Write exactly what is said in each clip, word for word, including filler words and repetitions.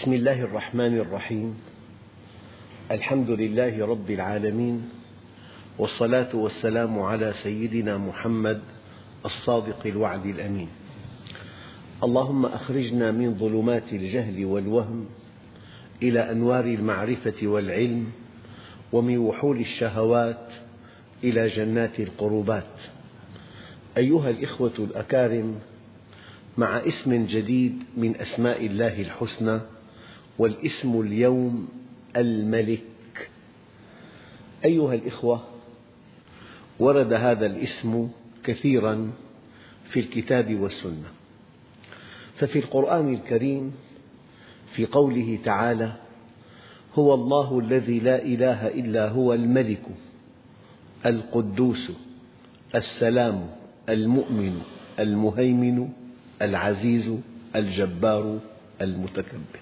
بسم الله الرحمن الرحيم. الحمد لله رب العالمين، والصلاة والسلام على سيدنا محمد الصادق الوعد الأمين. اللهم أخرجنا من ظلمات الجهل والوهم إلى أنوار المعرفة والعلم، ومن وحول الشهوات إلى جنات القربات. أيها الإخوة الأكارم، مع اسم جديد من أسماء الله الحسنى، والاسم اليوم الملك. أيها الإخوة، ورد هذا الاسم كثيرا في الكتاب والسنة. ففي القرآن الكريم في قوله تعالى: هو الله الذي لا إله إلا هو الملك القدوس السلام المؤمن المهيمن العزيز الجبار المتكبر.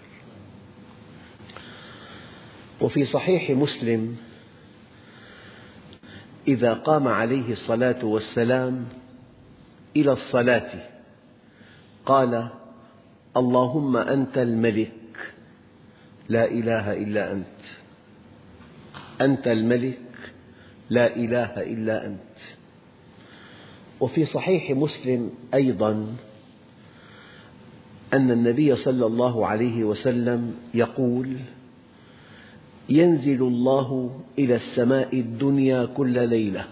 وفي صحيح مسلم: إذا قام عليه الصلاة والسلام إلى الصلاة قال: اللهم أنت الملك لا إله إلا أنت، أنت الملك لا إله إلا أنت. وفي صحيح مسلم أيضا أن النبي صلى الله عليه وسلم يقول: ينزل الله إلى السماء الدنيا كل ليلة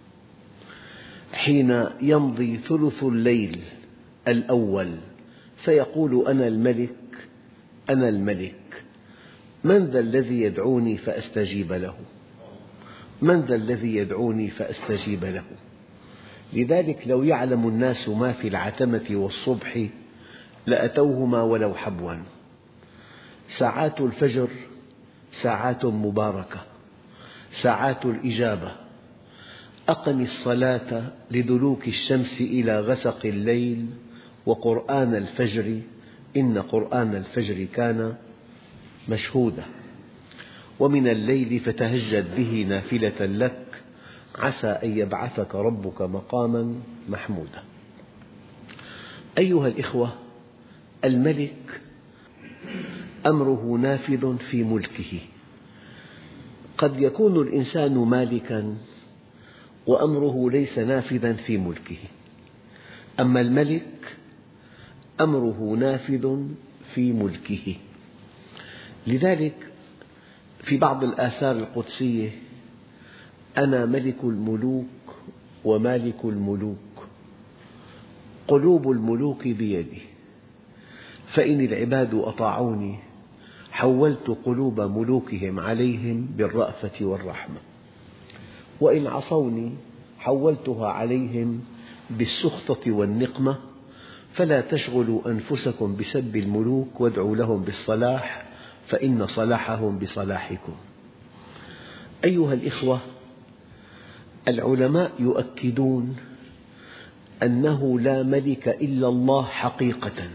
حين يمضي ثلث الليل الأول، فيقول: أنا الملك أنا الملك، من ذا الذي يدعوني فأستجيب له؟ من ذا الذي يدعوني فأستجيب له؟ لذلك لو يعلم الناس ما في العتمة والصبح لأتوهما ولو حبوا. ساعات الفجر ساعات مباركة، ساعات الإجابة. أقم الصلاة لدلوك الشمس إلى غسق الليل وقرآن الفجر إن قرآن الفجر كان مشهودا. ومن الليل فتهجد به نافلة لك عسى أن يبعثك ربك مقاما محمودا. أيها الإخوة، الملك أمره نافذ في ملكه. قد يكون الإنسان مالكا وأمره ليس نافذا في ملكه، أما الملك أمره نافذ في ملكه. لذلك في بعض الآثار القدسية: أنا ملك الملوك ومالك الملوك، قلوب الملوك بيدي، فإن العباد أطاعوني حولت قلوب ملوكهم عليهم بالرأفة والرحمة، وإن عصوني حولتها عليهم بالسخطة والنقمة، فلا تشغلوا أنفسكم بسب الملوك وادعوا لهم بالصلاح فإن صلاحهم بصلاحكم. أيها الإخوة، العلماء يؤكدون أنه لا ملك إلا الله حقيقة،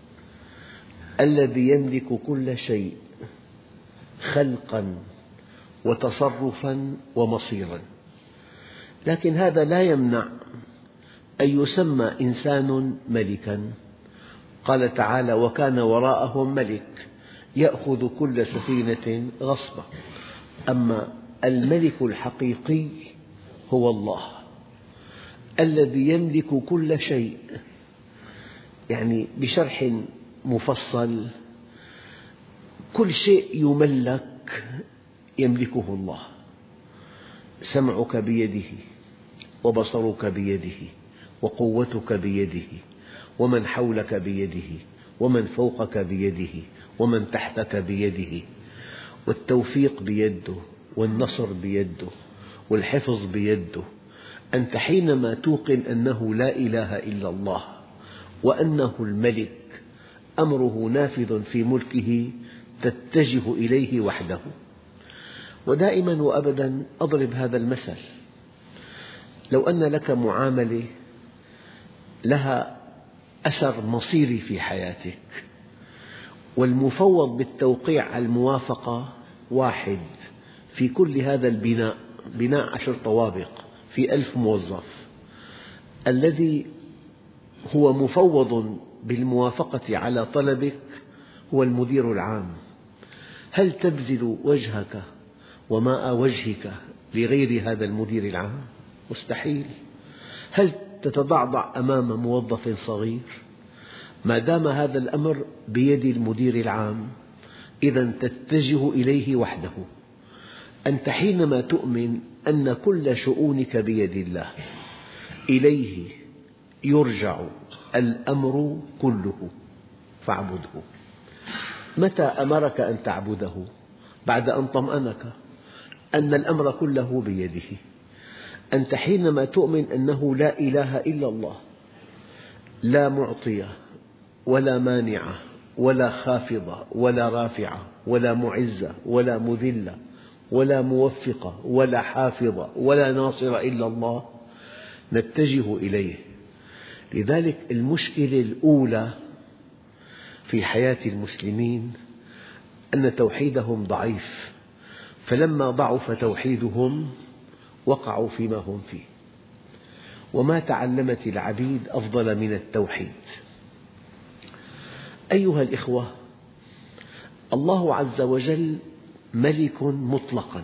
الذي يملك كل شيء خلقا وتصرفا ومصيرا. لكن هذا لا يمنع أن يسمى إنسان ملكا. قال تعالى: وكان وراءهم ملك يأخذ كل سفينة غصبا. أما الملك الحقيقي هو الله الذي يملك كل شيء. يعني بشرح مفصل: كل شيء يملك يملكه الله. سمعك بيده، وبصرك بيده، وقوتك بيده، ومن حولك بيده، ومن فوقك بيده، ومن تحتك بيده، والتوفيق بيده، والنصر بيده، والحفظ بيده. أنت حينما توقن أنه لا إله إلا الله وأنه الملك أمره نافذ في ملكه تتجه إليه وحده. ودائما وأبدا أضرب هذا المثل: لو أن لك معاملة لها أثر مصيري في حياتك، والمفوض بالتوقيع على الموافقة واحد في كل هذا البناء، بناء عشر طوابق في ألف موظف، الذي هو مفوض بالموافقة على طلبك هو المدير العام. هل تبذل وجهك وماء وجهك لغير هذا المدير العام؟ مستحيل. هل تتضعضع أمام موظف صغير؟ ما دام هذا الأمر بيد المدير العام إذا تتجه إليه وحده. أنت حينما تؤمن أن كل شؤونك بيد الله إليه يرجع الأمر كله فاعبده. متى أمرك أن تعبده؟ بعد أن طمأنك أن الأمر كله بيده. أنت حينما تؤمن أنه لا إله إلا الله، لا معطي ولا مانع ولا خافض ولا رافع ولا معز ولا مذل ولا موفق ولا حافظ ولا ناصر إلا الله، نتجه إليه. لذلك المشكلة الأولى في حياة المسلمين أن توحيدهم ضعيف، فلما ضعف توحيدهم وقعوا فيما هم فيه. وما تعلمت العبيد أفضل من التوحيد. أيها الإخوة، الله عز وجل ملك مطلقا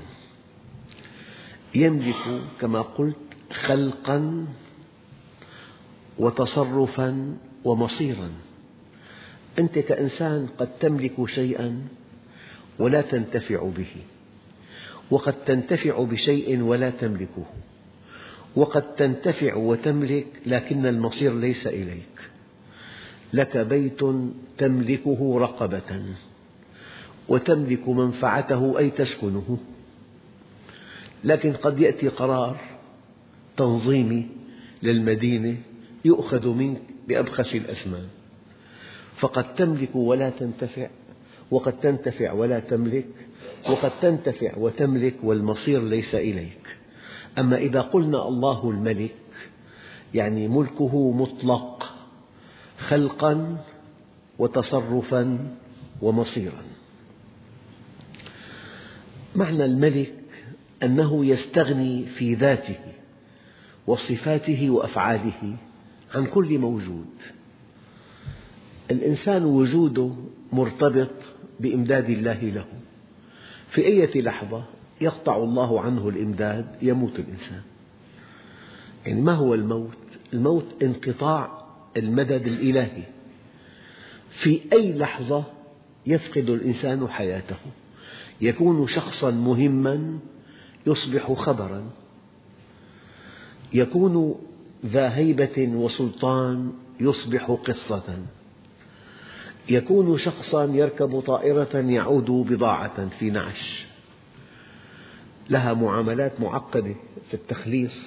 يملك كما قلت خلقا وتصرفا ومصيرا. أنت كإنسان قد تملك شيئا ولا تنتفع به، وقد تنتفع بشيء ولا تملكه، وقد تنتفع وتملك لكن المصير ليس إليك. لك بيت تملكه رقبة وتملك منفعته أي تسكنه، لكن قد يأتي قرار تنظيمي للمدينة يؤخذ منك بأبخس الأثمان، فقد تملك ولا تنتفع، وقد تنتفع ولا تملك، وقد تنتفع وتملك والمصير ليس إليك. أما إذا قلنا الله الملك يعني ملكه مطلق خلقا وتصرفا ومصيرا. معنى الملك أنه يستغني في ذاته وصفاته وأفعاله عن كل موجود. الإنسان وجوده مرتبط بإمداد الله له، في أي لحظة يقطع الله عنه الإمداد يموت الإنسان. يعني ما هو الموت؟ الموت انقطاع المدد الإلهي. في أي لحظة يفقد الإنسان حياته، يكون شخصا مهما يصبح خبرا، يكون ذا هيبة وسلطان يصبح قصة، يكون شخصا يركب طائرة يعود بضاعة في نعش، لها معاملات معقدة في التخليص.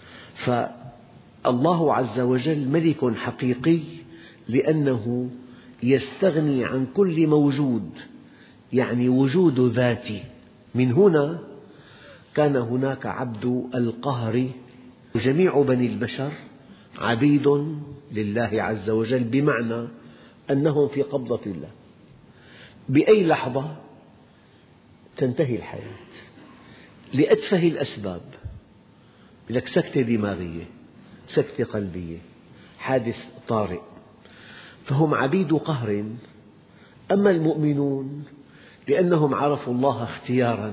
فالله عز وجل ملك حقيقي لأنه يستغني عن كل موجود، يعني وجود ذاتي. من هنا كان هناك عبد القهر. جميع بني البشر عبيد لله عز وجل، بمعنى أنهم في قبضة الله. بأي لحظة تنتهي الحياة لأتفه الأسباب، لك سكتة دماغية، سكتة قلبية، حادث طارئ، فهم عبيد قهر. أما المؤمنون لأنهم عرفوا الله اختيارا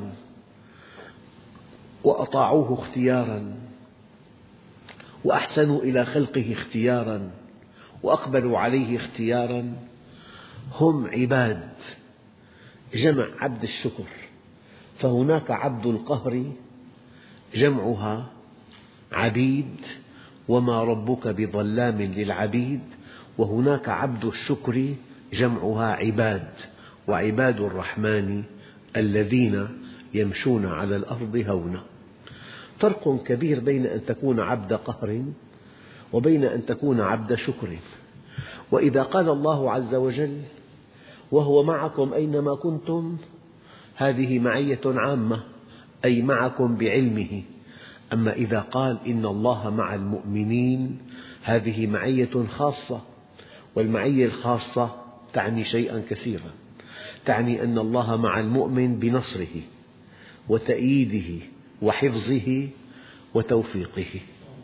وأطاعوه اختيارا وأحسنوا إلى خلقه اختيارا وأقبلوا عليه اختيارا، هم عباد، جمع عبد الشكر. فهناك عبد القهر جمعها عبيد وما ربك بظلام للعبيد، وهناك عبد الشكر جمعها عباد، وعباد الرحمن الذين يمشون على الأرض هونا. فرق كبير بين أن تكون عبد قهر وبين أن تكون عبد شكر. وإذا قال الله عز وجل وهو معكم أينما كنتم، هذه معية عامة، أي معكم بعلمه. أما إذا قال إن الله مع المؤمنين، هذه معية خاصة، والمعية الخاصة تعني شيئا كثيرا، تعني أن الله مع المؤمن بنصره وتأييده وحفظه وتوفيقه.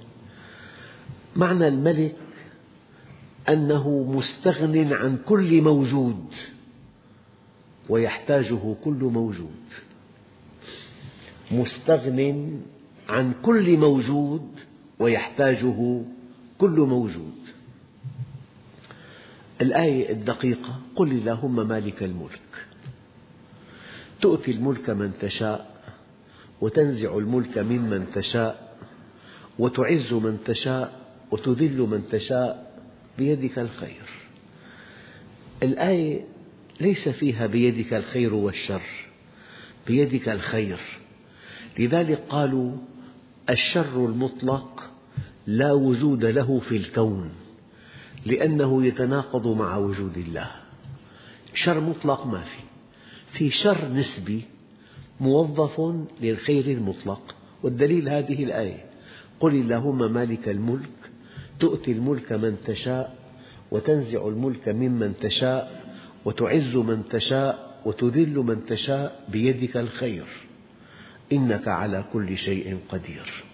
معنى الملك أنه مستغن عن كل موجود، ويحتاجه كل موجود، مستغن عن كل موجود ويحتاجه كل موجود. الآية الدقيقة: قل اللهم مالك الملك تؤتي الملك من تشاء وتنزع الملك ممن تشاء وتعز من تشاء وتذل من تشاء بيدك الخير. الآية ليس فيها بيدك الخير والشر، بيدك الخير. لذلك قالوا الشر المطلق لا وجود له في الكون، لأنه يتناقض مع وجود الله. شر مطلق ما في، في شر نسبي موظف للخير المطلق، والدليل هذه الآية: قل اللهم مالك الملك تؤتي الملك من تشاء وتنزع الملك ممن تشاء وتعز من تشاء وتذل من تشاء بيدك الخير إنك على كل شيء قدير.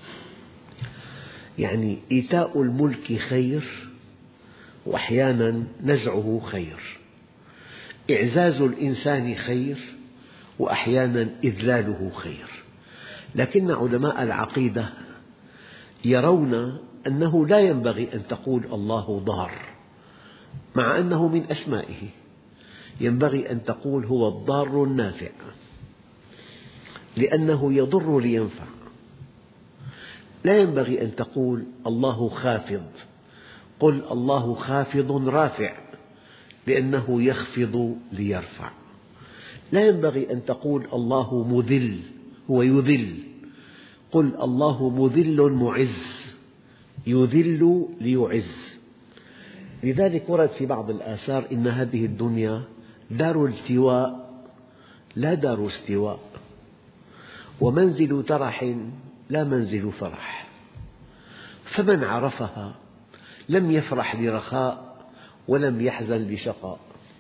يعني إيتاء الملك خير، وأحيانا نزعه خير. إعزاز الإنسان خير، وأحيانا إذلاله خير. لكن علماء العقيدة يرون أنه لا ينبغي أن تقول الله ضار، مع أنه من أسمائه. ينبغي أن تقول هو الضار النافع، لأنه يضر لينفع. لا ينبغي أن تقول الله خافض، قل الله خافض رافع، لأنه يخفض ليرفع. لا ينبغي أن تقول الله مذل، هو يذل، قل الله مذل معز، يذل ليعز. لذلك ورد في بعض الآثار إن هذه الدنيا دار التواء لا دار استواء، ومنزل ترح لا منزل فرح، فمن عرفها لم يفرح لرخاء ولم يحزن لشقاء.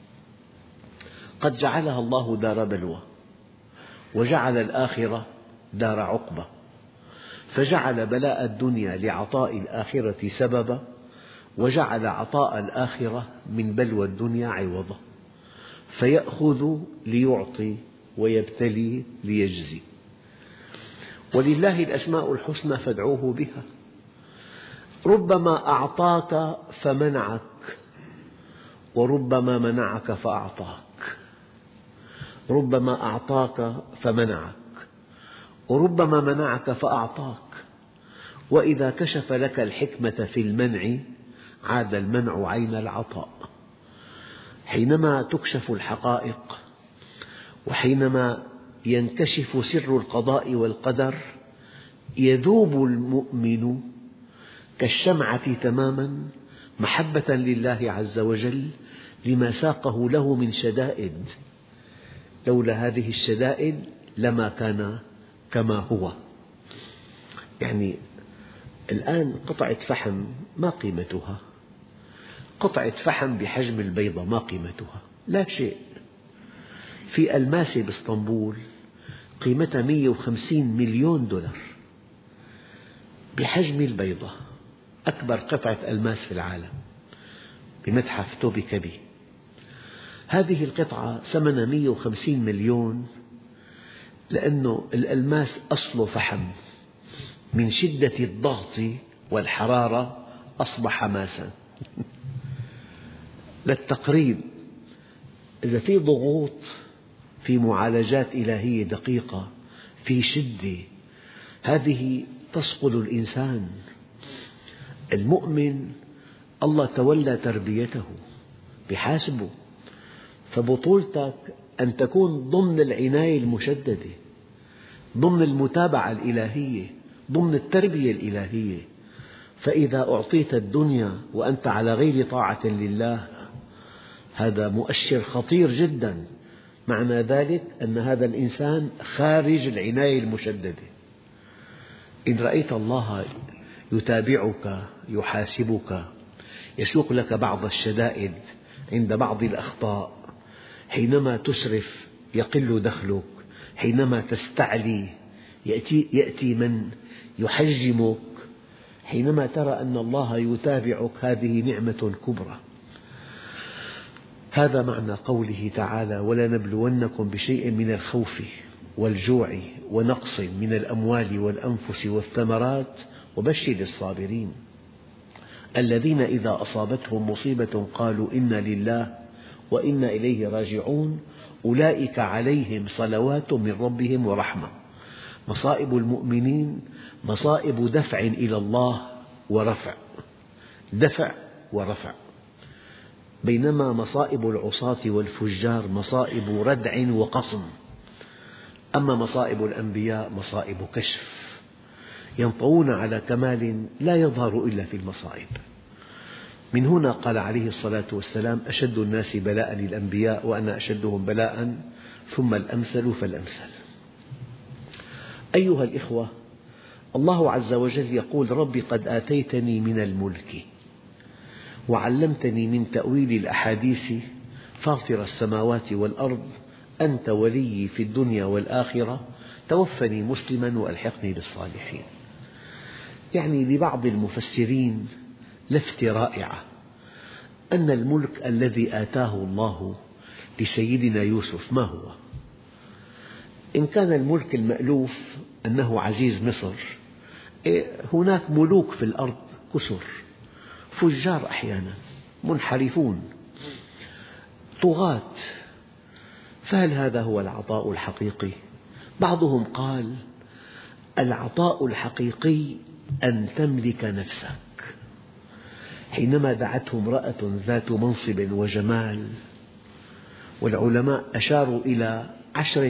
قد جعلها الله دار بلوى، وجعل الآخرة دار عقبة، فجعل بلاء الدنيا لعطاء الآخرة سببا، وجعل عطاء الآخرة من بلوى الدنيا عوضا، فيأخذ ليعطي ويبتلي ليجزي. ولله الأسماء الحسنى فادعوه بها. ربما أعطاك فمنعك، وربما منعك فأعطاك. ربما أعطاك فمنعك، وربما منعك فأعطاك. وإذا كشف لك الحكمة في المنع عاد المنع عين العطاء. حينما تكشف الحقائق، وحينما ينكشف سر القضاء والقدر، يذوب المؤمن كالشمعة تماما محبة لله عز وجل لما ساقه له من شدائد. لولا هذه الشدائد لما كان كما هو. يعني الآن قطعة فحم ما قيمتها؟ قطعة فحم بحجم البيضة ما قيمتها؟ لا شيء. في ألماسة بإسطنبول قيمتها مئة وخمسين مليون دولار، بحجم البيضة، أكبر قطعة ألماس في العالم، بمتحف توبكابي. هذه القطعة ثمنها مئة وخمسين مليون، لأن الألماس أصله فحم، من شدة الضغط والحرارة أصبح ماسا. للتقريب، إذا في ضغوط، في معالجات إلهية دقيقة، في شدة، هذه تسقل الإنسان. المؤمن الله تولى تربيته بحاسبه، فبطولتك أن تكون ضمن العناية المشددة، ضمن المتابعة الإلهية، ضمن التربية الإلهية. فإذا أعطيت الدنيا وأنت على غير طاعة لله، هذا مؤشر خطير جدا. معنى ذلك أن هذا الإنسان خارج العناية المشددة. إن رأيت الله يتابعك، يحاسبك، يسوق لك بعض الشدائد عند بعض الأخطاء، حينما تسرف يقل دخلك، حينما تستعلي يأتي, يأتي من يحجمك، حينما ترى أن الله يتابعك، هذه نعمة كبرى. هذا معنى قوله تعالى: ولنبلونكم بشيء من الخوف والجوع ونقص من الأموال والأنفس والثمرات وبشر الصابرين الذين إذا أصابتهم مصيبة قالوا إنا لله وإنا إليه راجعون أولئك عليهم صلوات من ربهم ورحمة. مصائب المؤمنين مصائب دفع إلى الله ورفع، دفع ورفع، بينما مصائب العصاة والفجار مصائب ردع وقصم. أما مصائب الأنبياء مصائب كشف، ينطوون على كمال لا يظهر إلا في المصائب. من هنا قال عليه الصلاة والسلام: أشد الناس بلاء الأنبياء وأنا أشدهم بلاء ثم الأمثل فالأمثل. أيها الإخوة، الله عز وجل يقول: رب قد آتيتني من الملك وعلمتني من تأويل الأحاديث فاطر السماوات والأرض أنت ولي في الدنيا والآخرة توفني مسلما وألحقني بالصالحين. يعني لبعض المفسرين لفتة رائعة أن الملك الذي آتاه الله لسيدنا يوسف ما هو؟ إن كان الملك المألوف أنه عزيز مصر، هناك ملوك في الأرض كثر، فجار أحيانا، منحرفون، طغاة. فهل هذا هو العطاء الحقيقي؟ بعضهم قال: العطاء الحقيقي أن تملك نفسك. حينما دعته امرأة ذات منصب وجمال، والعلماء أشاروا إلى عشرة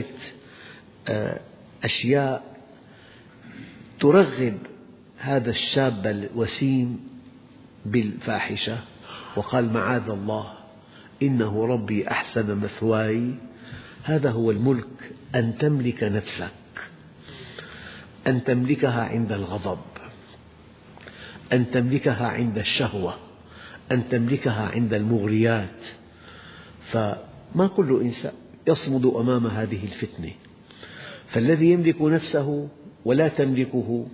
أشياء ترغب هذا الشاب الوسيم بالفاحشة، وقال: معاذ الله إنه ربي أحسن مثواي. هذا هو الملك، أن تملك نفسك، أن تملكها عند الغضب، أن تملكها عند الشهوة، أن تملكها عند المغريات. فما كل إنسان يصمد أمام هذه الفتنة. فالذي يملك نفسه ولا تملكه،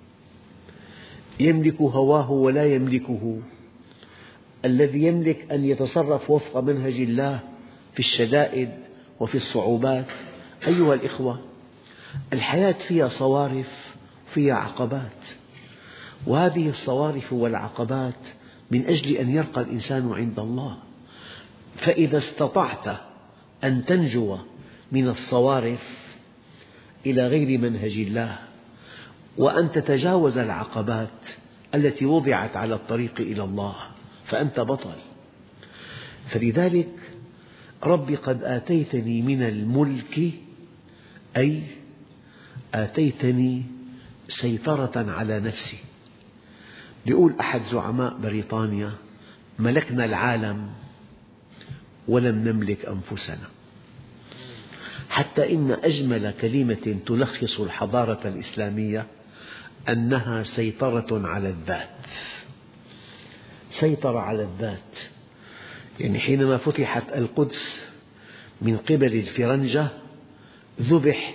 يملك هواه ولا يملكه، الذي يملك أن يتصرف وفق منهج الله في الشدائد وفي الصعوبات. أيها الإخوة، الحياة فيها صوارف وفيها عقبات، وهذه الصوارف والعقبات من أجل أن يرقى الإنسان عند الله. فإذا استطعت أن تنجو من الصوارف إلى غير منهج الله وأن تتجاوز العقبات التي وضعت على الطريق إلى الله فأنت بطل. فلذلك رب قد آتيتني من الملك، أي آتيتني سيطرة على نفسي. يقول أحد زعماء بريطانيا: ملكنا العالم ولم نملك أنفسنا. حتى إن أجمل كلمة تلخص الحضارة الإسلامية أنها سيطرة على الذات. سيطرة على الذات، يعني حينما فتحت القدس من قبل الفرنجة ذبح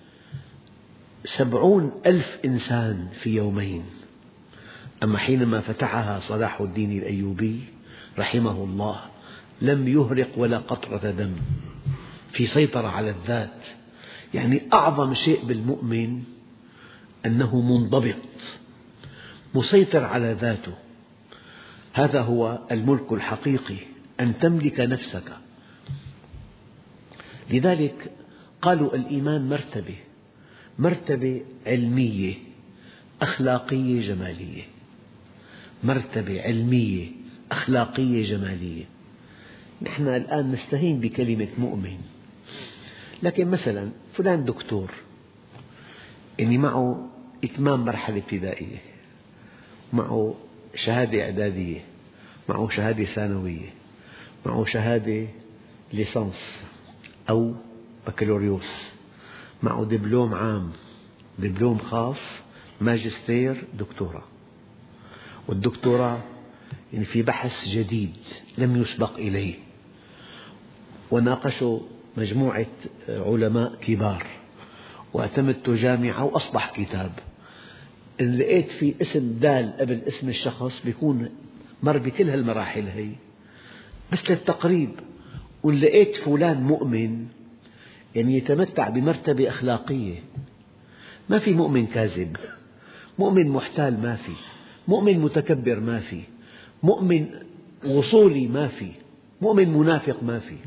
سبعون ألف إنسان في يومين، أما حينما فتحها صلاح الدين الأيوبي رحمه الله لم يهرق ولا قطرة دم. في سيطرة على الذات، يعني أعظم شيء بالمؤمن أنه منضبط مسيطر على ذاته. هذا هو الملك الحقيقي، أن تملك نفسك. لذلك قالوا الإيمان مرتبة، مرتبة علمية أخلاقية جمالية، مرتبة علمية أخلاقية جمالية. نحن الآن نستهين بكلمة مؤمن، لكن مثلا فلان دكتور، يعني معه إتمام مرحلة ابتدائية، معه شهادة إعدادية، معه شهادة ثانوية، معه شهادة ليسانس أو بكالوريوس، معه دبلوم عام، دبلوم خاص، ماجستير، دكتوراه. والدكتوراه يعني في بحث جديد لم يسبق إليه، وناقشه مجموعة علماء كبار، واعتمدت جامعة وأصبح كتاب. إن لقيت في اسم دال قبل اسم الشخص بيكون مر بكل هالمراحل هي بس للتقريب. وإن لقيت فلان مؤمن يعني يتمتع بمرتبة أخلاقية. ما في مؤمن كاذب، مؤمن محتال ما في، مؤمن متكبر ما في، مؤمن وصولي ما في، مؤمن منافق ما في.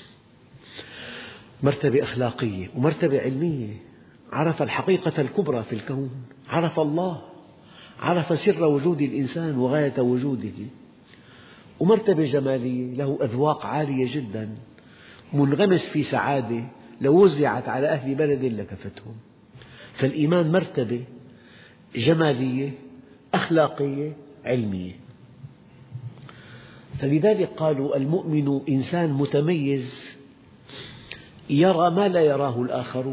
مرتبة أخلاقية ومرتبة علمية. عرف الحقيقة الكبرى في الكون، عرف الله، عرف سر وجود الإنسان وغاية وجوده. ومرتبة جمالية، له أذواق عالية جدا، منغمس في سعادة لو وزعت على أهل بلد لكفتهم. فالإيمان مرتبة جمالية أخلاقية علمية. فلذلك قالوا المؤمن إنسان متميز يرى ما لا يراه الآخرون،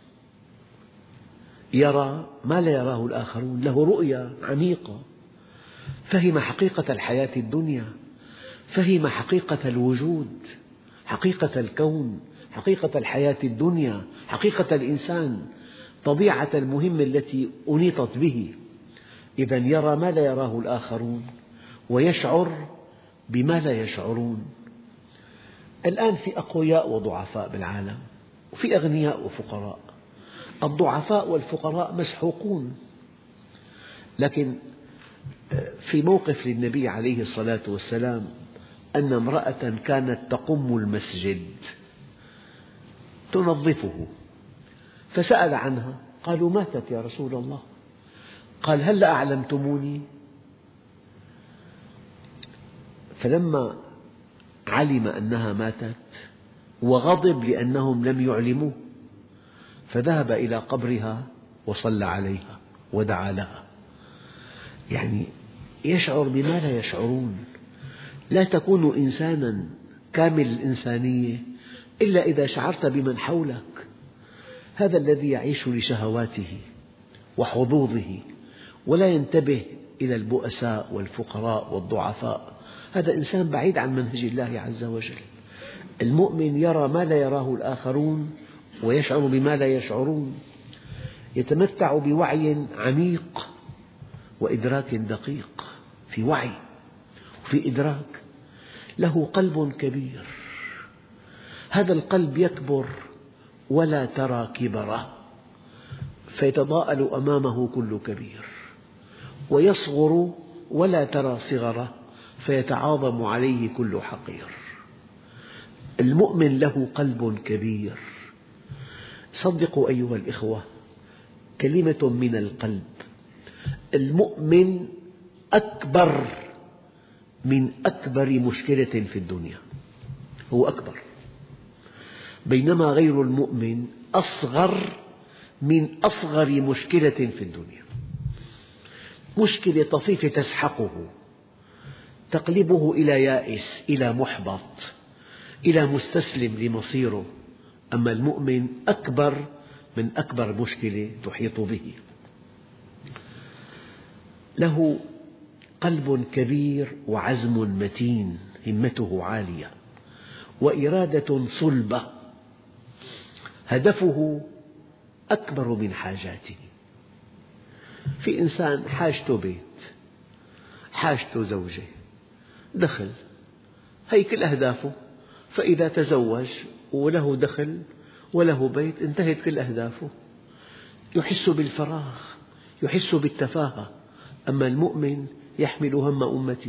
يرى ما لا يراه الآخرون، له رؤية عميقة، فهم حقيقة الحياة الدنيا، فهم حقيقة الوجود، حقيقة الكون، حقيقة الحياة الدنيا، حقيقة الإنسان، طبيعة المهمة التي أنيطت به. إذن يرى ما لا يراه الآخرون ويشعر بما لا يشعرون. الآن في أقوياء وضعفاء بالعالم، وفي أغنياء وفقراء. الضعفاء والفقراء مسحوقون، لكن في موقف للنبي عليه الصلاة والسلام أن امرأة كانت تقم المسجد تنظفه، فسأل عنها، قالوا ماتت يا رسول الله. قال هل أعلمتموني؟ فلما علم أنها ماتت وغضب لأنهم لم يعلموه، فذهب إلى قبرها وصلى عليها ودعا لها. يعني يشعر بما لا يشعرون. لا تكون إنسانا كامل الإنسانية إلا إذا شعرت بمن حولك. هذا الذي يعيش لشهواته وحظوظه ولا ينتبه إلى البؤساء والفقراء والضعفاء، هذا إنسان بعيد عن منهج الله عز وجل. المؤمن يرى ما لا يراه الآخرون ويشعر بما لا يشعرون، يتمتع بوعي عميق وإدراك دقيق. في وعي وفي إدراك. له قلب كبير، هذا القلب يكبر ولا ترى كبره، فيتضاءل أمامه كل كبير، ويصغر ولا ترى صغره، فيتعاظم عليه كل حقير. المؤمن له قلب كبير. صدقوا أيها الإخوة، كلمة من القلب. المؤمن أكبر من أكبر مشكلة في الدنيا، هو أكبر، بينما غير المؤمن أصغر من أصغر مشكلة في الدنيا. مشكلة طفيفة تسحقه، تقلبه إلى يائس، إلى محبط، إلى مستسلم لمصيره. أما المؤمن أكبر من أكبر مشكلة تحيط به. له قلب كبير وعزم متين، همته عالية وإرادة صلبة، هدفه أكبر من حاجاته. في إنسان حاجته بيت، حاجته زوجة، دخل، هي كل أهدافه. فإذا تزوج وله دخل وله بيت انتهت كل أهدافه. يحس بالفراغ، يحس بالتفاهة. أما المؤمن يحمل هم أمته،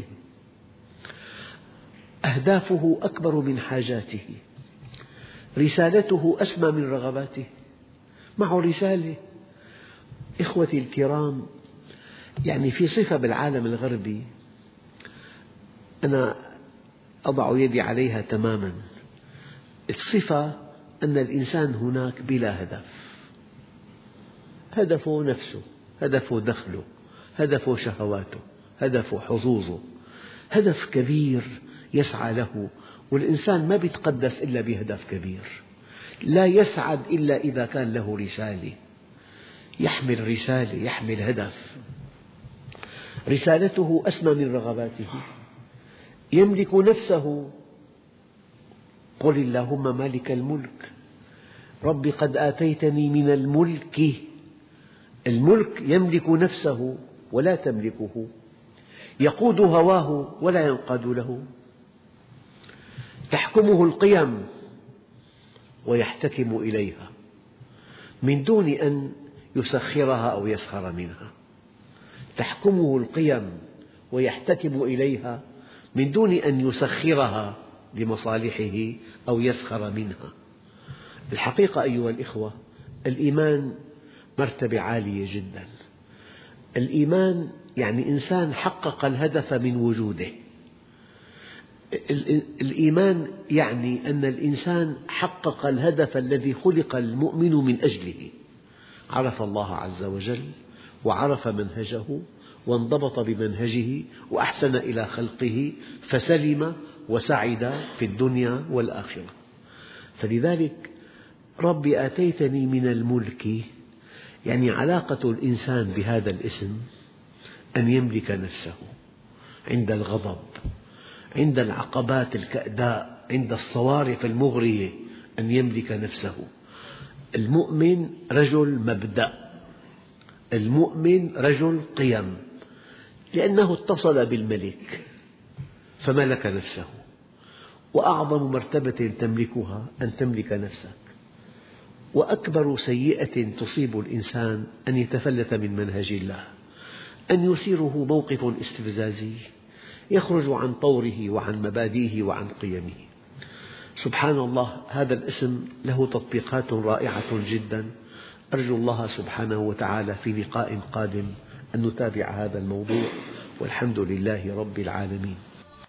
أهدافه أكبر من حاجاته، رسالته أسمى من رغباته، معه رسالة. إخوتي الكرام، يعني في صفة بالعالم الغربي أنا أضع يدي عليها تماما. الصفة أن الإنسان هناك بلا هدف، هدفه نفسه، هدفه دخله، هدفه شهواته، هدفه حظوظه، هدف كبير يسعى له. والإنسان ما يتقدس إلا بهدف كبير، لا يسعد إلا إذا كان له رسالة، يحمل رسالة، يحمل هدف. رسالته أسمى من رغباته، يملك نفسه. قل اللهم مالك الملك رب قد آتيتني من الملك. الملك يملك نفسه ولا تملكه، يقود هواه ولا ينقاد له. تحكمه القيم ويحتكم إليها من دون أن يسخرها أو يسخر منها. تحكمه القيم ويحتكم إليها من دون أن يسخرها لمصالحه أو يسخر منها. الحقيقة أيها الإخوة، الإيمان مرتبة عالية جدا. الإيمان يعني إنسان حقق الهدف من وجوده. الإيمان يعني أن الإنسان حقق الهدف الذي خلق المؤمن من أجله، عرف الله عز وجل وعرف منهجه وانضبط بمنهجه وأحسن إلى خلقه فسلم وسعد في الدنيا والآخرة. فلذلك ربي آتيتني من الملك، يعني علاقة الإنسان بهذا الاسم أن يملك نفسه عند الغضب، عند العقبات الكأداء، عند الصوارف المغرية، أن يملك نفسه. المؤمن رجل مبدأ، المؤمن رجل قيم، لأنه اتصل بالملك فملك نفسه. وأعظم مرتبة تملكها أن تملك نفسك. وأكبر سيئة تصيب الإنسان أن يتفلت من منهج الله، أن يصيره موقف استفزازي يخرج عن طوره وعن مبادئه وعن قيمه. سبحان الله، هذا الاسم له تطبيقات رائعة جدا. أرجو الله سبحانه وتعالى في لقاء قادم أن نتابع هذا الموضوع، والحمد لله رب العالمين.